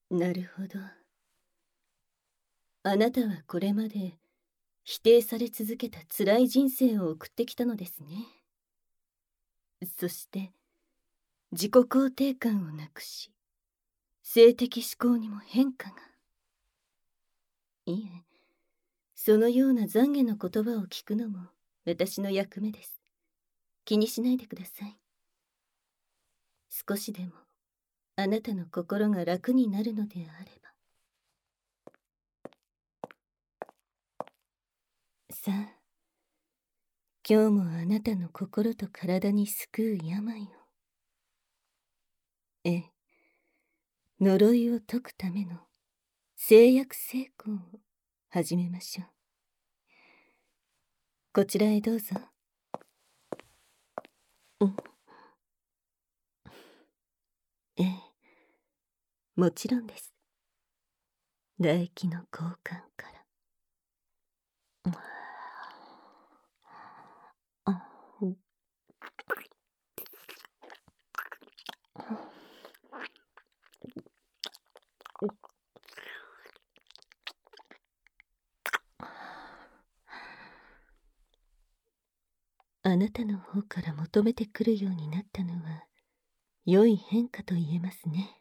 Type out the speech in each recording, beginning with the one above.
なるほど。あなたはこれまで否定され続けた辛い人生を送ってきたのですね。そして自己肯定感をなくし、性的指向にも変化が。いえ、そのような懺悔の言葉を聞くのも私の役目です。気にしないでください。少しでもあなたの心が楽になるのであれば。さあ、今日もあなたの心と体に救う病を。ええ、呪いを解くための誓約成功を始めましょう。こちらへどうぞ。うん。ええ、もちろんです。唾液の交換から。あなたの方から求めてくるようになったのは良い変化と言えますね。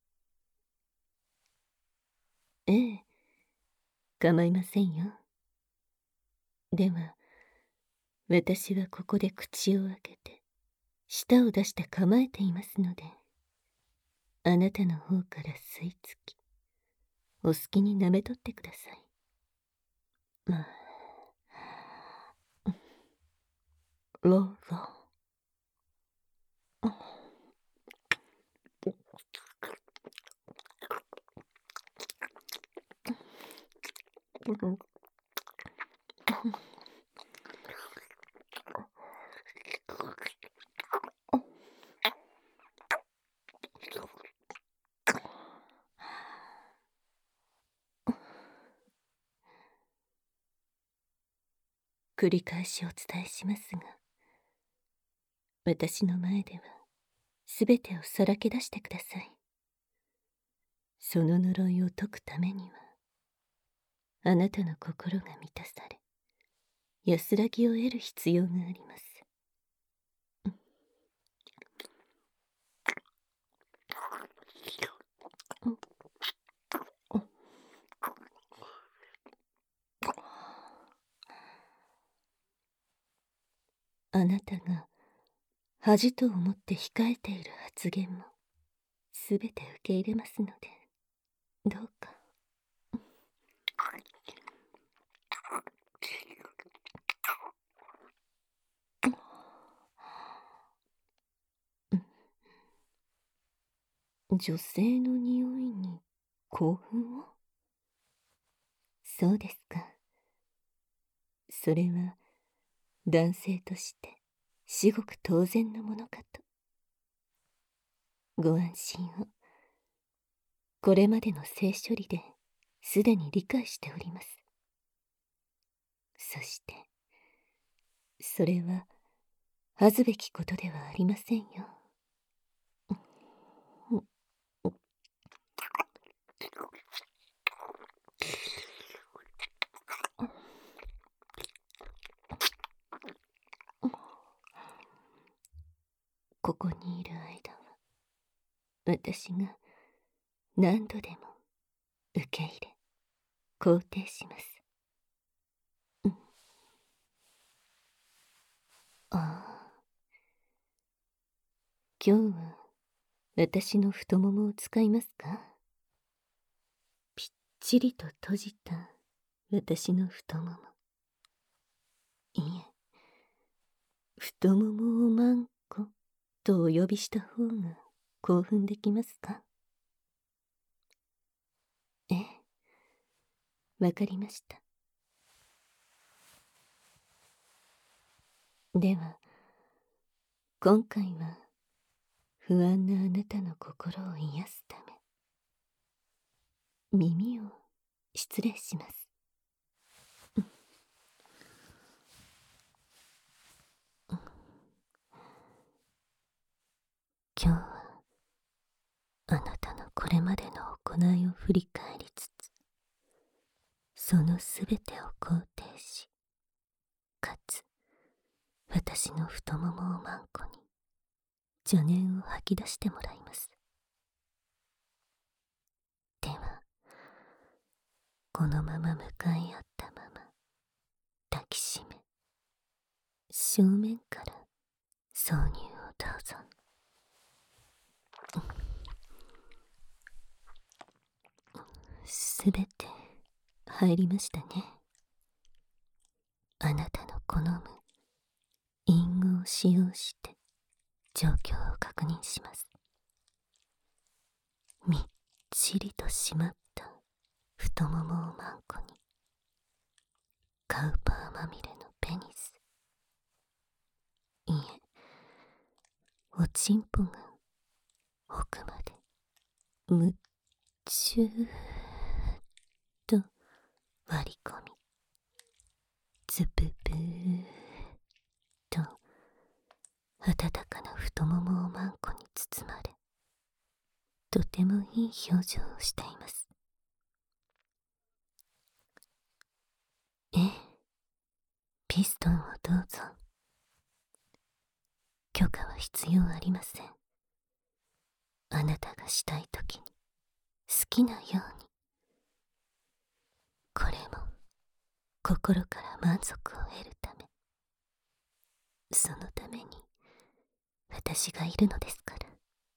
ええ、構いませんよ。では、私はここで口を開けて、舌を出して構えていますので、あなたの方から吸い付き、お好きに舐めとってください。まあ、ローロー。繰り返しお伝えしますが、私の前ではすべてをさらけ出してください。その呪いを解くためには、あなたの心が満たされ、安らぎを得る必要があります。あなたが恥と思って控えている発言もすべて受け入れますので、どうか。女性の匂いに興奮を？そうですか。それは男性として至極当然のものかと。ご安心を。これまでの性処理ですでに理解しております。そしてそれは恥ずべきことではありませんよ。ここにいる間は私が何度でも受け入れ肯定します。ああ、今日は私の太ももを使いますか？ぴっちりと閉じた私の太もも。いえ、太ももをまんことお呼びした方が興奮できますか？ええ、わかりました。では、今回は不安なあなたの心を癒すため、耳を失礼します。今日はあなたのこれまでの行いを振り返りつつ、そのすべてを肯定し、かつ私の太ももをマンコに邪念を吐き出してもらいます。では、このまま向かい合ったまま抱きしめ、正面から挿入をどうぞ。すべて入りましたね。あなたの好む隠語を使用して状況を確認します。みっちりと締まった太ももをマンコに、カウパーまみれのペニス、いえ、おちんぽが奥までむっちゅーっと割り込み、ズブブーっと温かな太ももをマンコに包まれ、とてもいい表情をしています。ええ、ピストンをどうぞ。許可は必要ありません。あなたがしたいときに好きなように。これも心から満足を得るため、そのために私がいるのですから。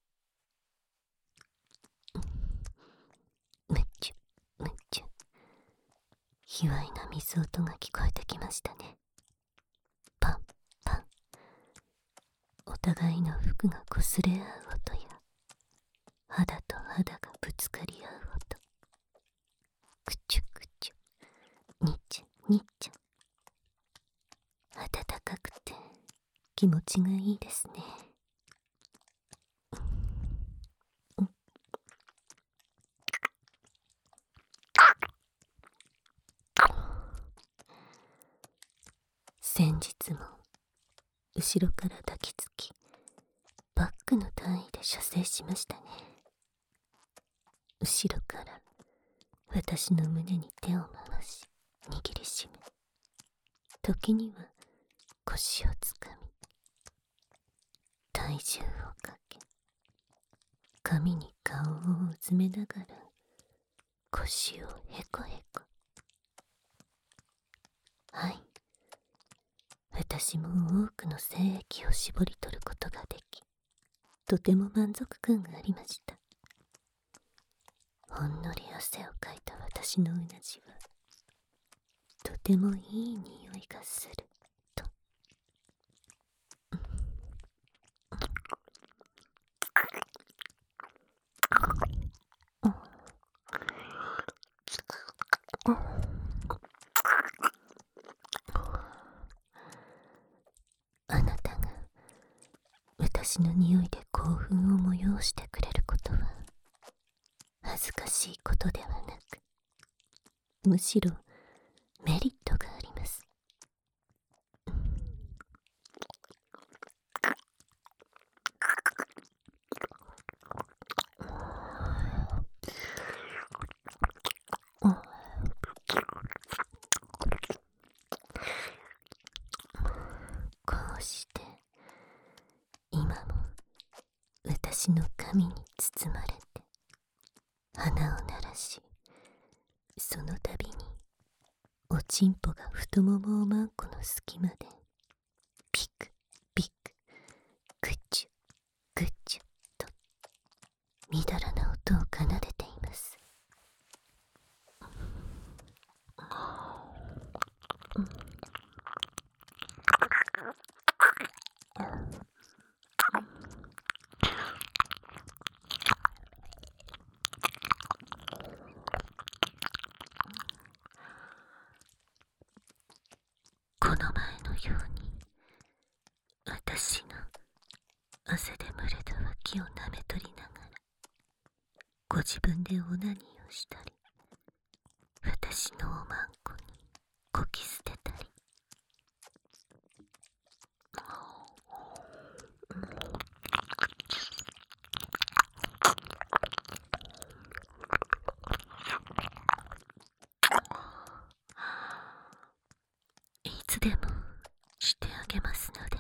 むっちゅむっちゅ、卑猥な水音が聞こえてきましたね。パンパン、お互いの服が擦れ合う音や、肌と肌がぶつかり合う音、くちゅくちゅ、にちゅにちゅ、暖かくて気持ちがいいですね。先日も後ろから抱きつき、バックの単位で射精しましたね。後ろから私の胸に手を回し握りしめ、時には腰をつかみ、体重をかけ、髪に顔をうずめながら腰をへこへこ。はい、私も多くの精液を絞り取ることができ、とても満足感がありました。ほんのり汗をかいた私のうなじは、とてもいい匂いがすると。あなたが私の匂いで興奮を催してくれることは恥ずかしいことではなく、むしろメリットがあります。こうして今も私の髪に包まれて鼻を鳴らし、その度におちんぽが太ももをマンコの隙間でピクピク、グチュグチュとみだらな音を奏でています。この前のように私の汗で蒸れた脇を舐め取りながらご自分でオナニーをしたり、私のおまんこにこき捨てたり、 つでもしてあげますので。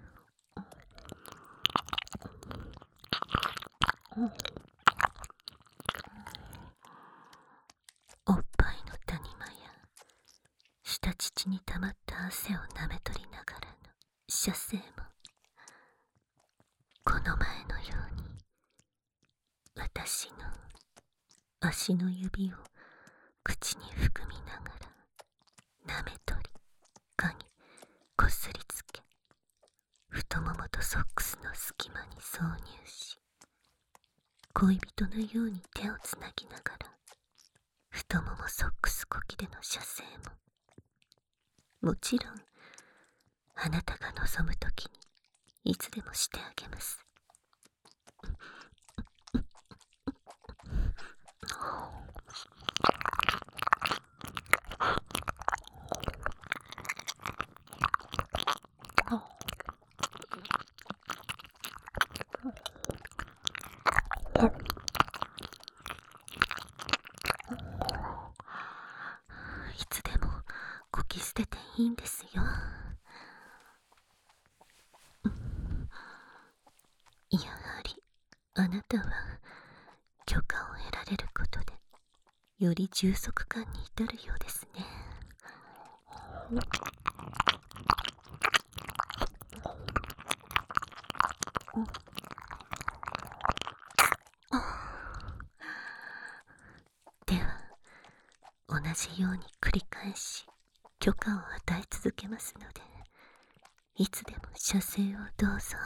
おっぱいの谷間や下乳に溜まった汗をなめ取りながらの射精も、この前のように私の足の指を口に含みながらなめ取り、蚊にこすりつけ、太ももとソックスの隙間に挿入し、恋人のように手をつなぎながら太ももソックスこきでの射精も、もちろんあなたが望むときにいつでもしてあげます。いつでもこき捨てていいんですよ。やはりあなたは許可を得られることでより充足感に至るようですね。では同じように繰り返し許可を与え続けますので、いつでも射精をどうぞ。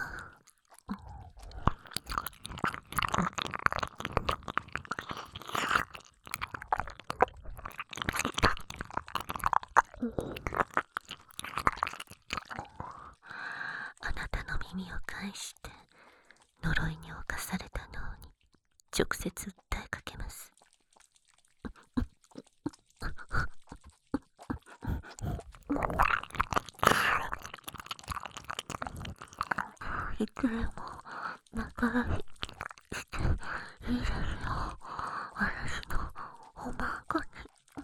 あなたの耳を介して呪いに侵された脳に直接訴えかけます。いつでも仲良ししていいですよ、私のおまかに。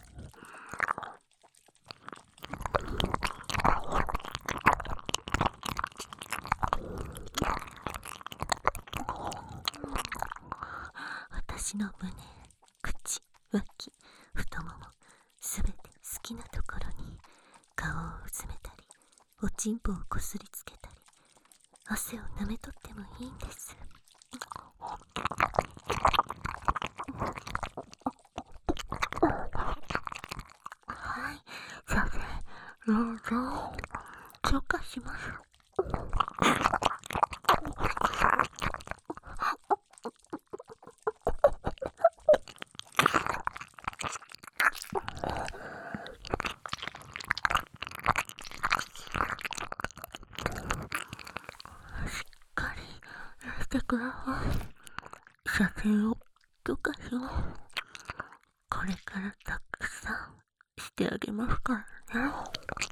私の胸、口、脇、太もも、すべて好きなところに顔をうずめたり、おちんぽをこすりつけたり、汗をなめとってもいいんです。はい、射精どうぞ許可します。しっかりしてください。射精を許可します。これからたくさんしてあげますからね。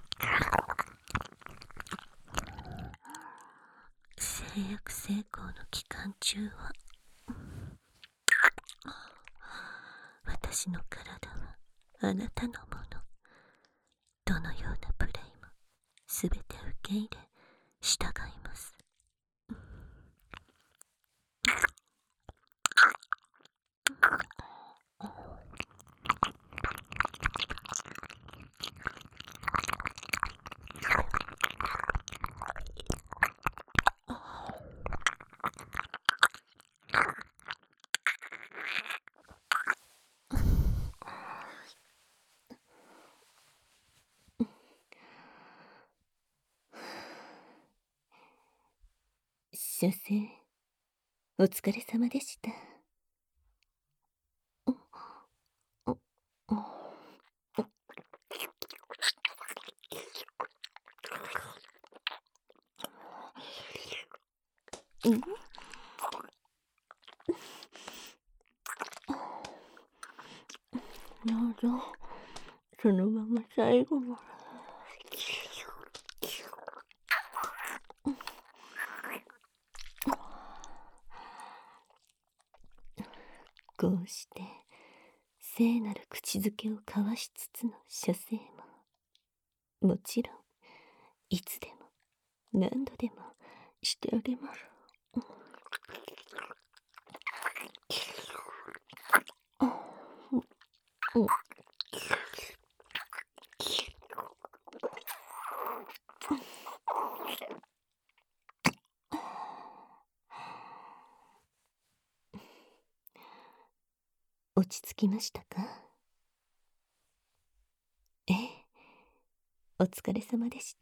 制約成功の期間中は私の体はあなたのもの。どのようなプレイもすべて受け入れ従います。射精お疲れ様でした。どうぞそのまま最後まで。こうして聖なる口づけを交わしつつの射精も、もちろんいつでも何度でもしてあげます。落ち着きましたか？ええ、お疲れ様でした。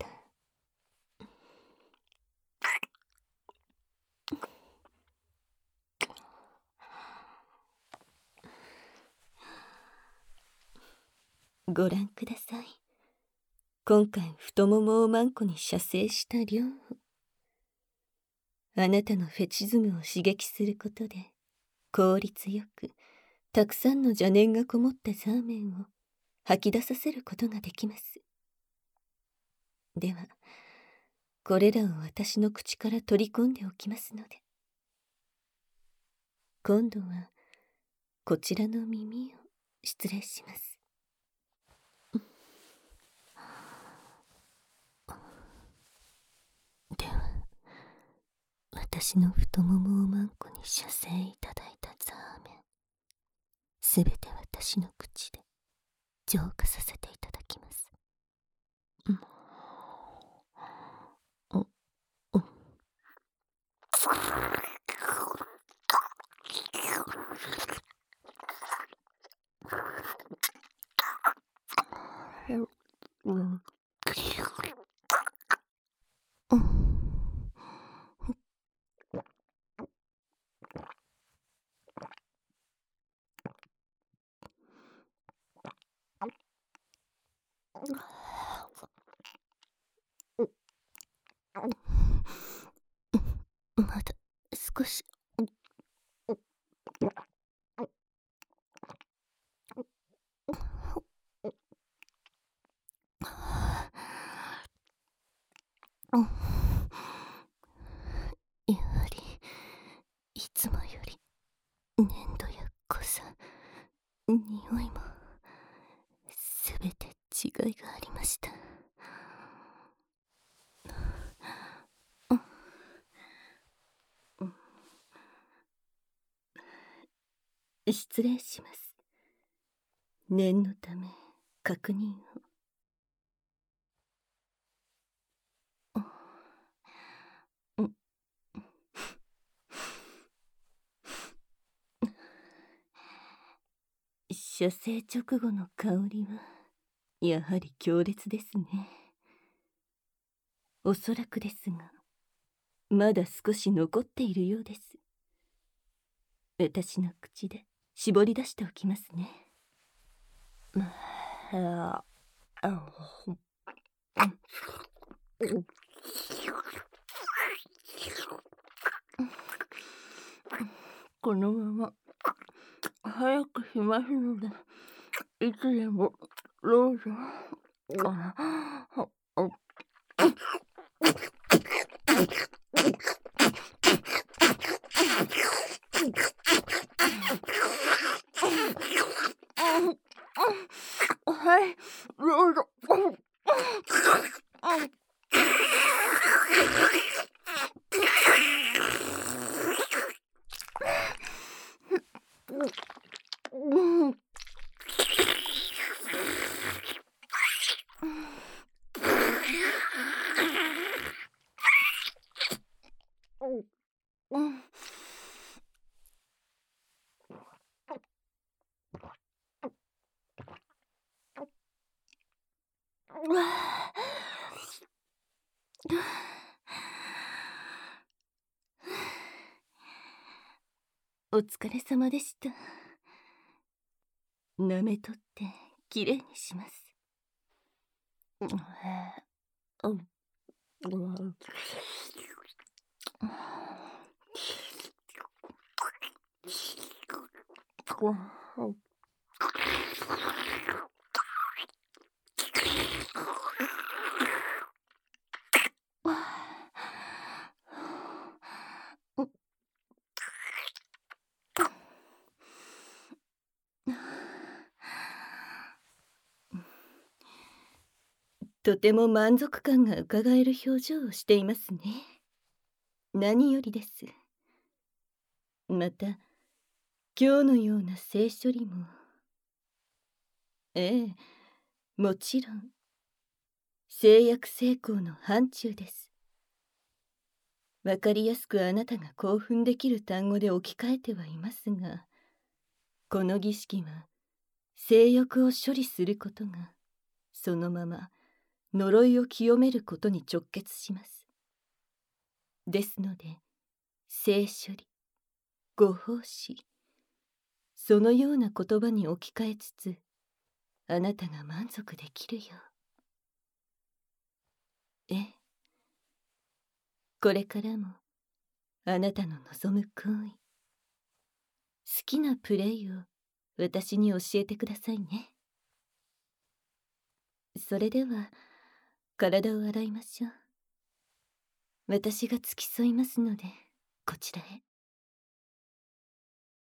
ご覧ください。今回太ももをマンコに射精した量。あなたのフェチズムを刺激することで、効率よくたくさんの邪念がこもったザーメンを吐き出させることができます。では、これらを私の口から取り込んでおきますので、今度はこちらの耳を失礼します。では、私の太ももをマンコに射精いただいたザーメン、すべて私の口で浄化させていただきます。まだ少し。やはりいつもより粘土や濃さ、匂いもすべて違いがありました。失礼します。念のため確認を。射精直後の香りはやはり強烈ですね。おそらくですが、まだ少し残っているようです。私の口で絞り出しておきますね。このまま早くしますので、いつでもどうぞ。はい、どうぞ。お疲れ様でした。舐めとってきれいにします。 とても満足感がうかがえる表情をしていますね。何よりです。また、今日のような性処理も。ええ、もちろん、制約成功の範疇です。わかりやすくあなたが興奮できる単語で置き換えてはいますが、この儀式は、性欲を処理することが、そのまま呪いを清めることに直結します。ですので、性処理、ご奉仕、そのような言葉に置き換えつつ、あなたが満足できるよう。ええ。これからも、あなたの望む行為、好きなプレイを私に教えてくださいね。それでは、体を洗いましょう。私が付き添いますので、こちらへ。